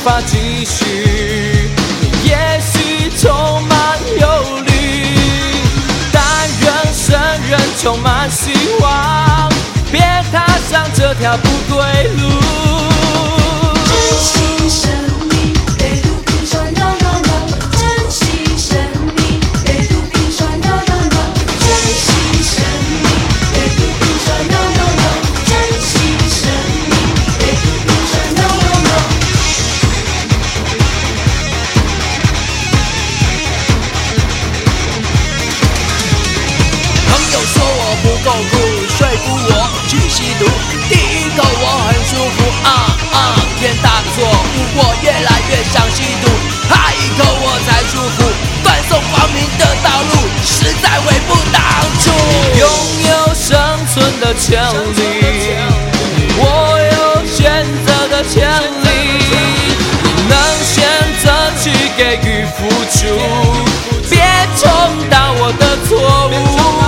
法继续，也许充满忧虑，但人生仍充满希望，别踏上这条不归路。 珍惜生命，北路平川 no no no， 珍惜生命，北路平川 no no no， 珍惜生命，北路平川 no no no， 珍惜生命，北路平川 no no no。 朋友说我不够酷，说服我去吸毒。第一口我很舒服，天大的错误，我越来越想吸毒。下一口我才舒服，断送光明的道路，实在悔不当初。 拥有生存的权利，我有选择的权利，你能选择去给予付出，别重蹈我的错误。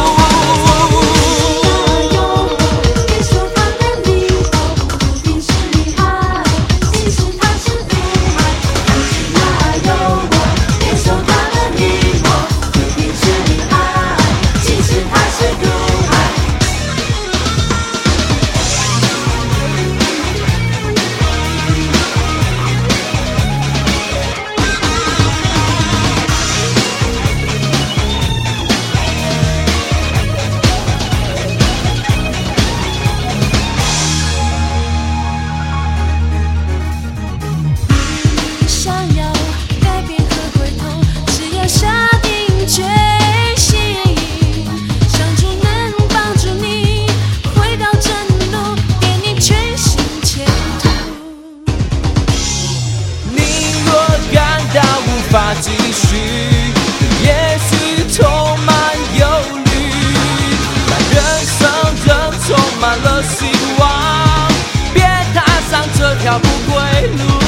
法继续，也许充满忧虑，但人生仍充满了希望，别踏上这条不归路。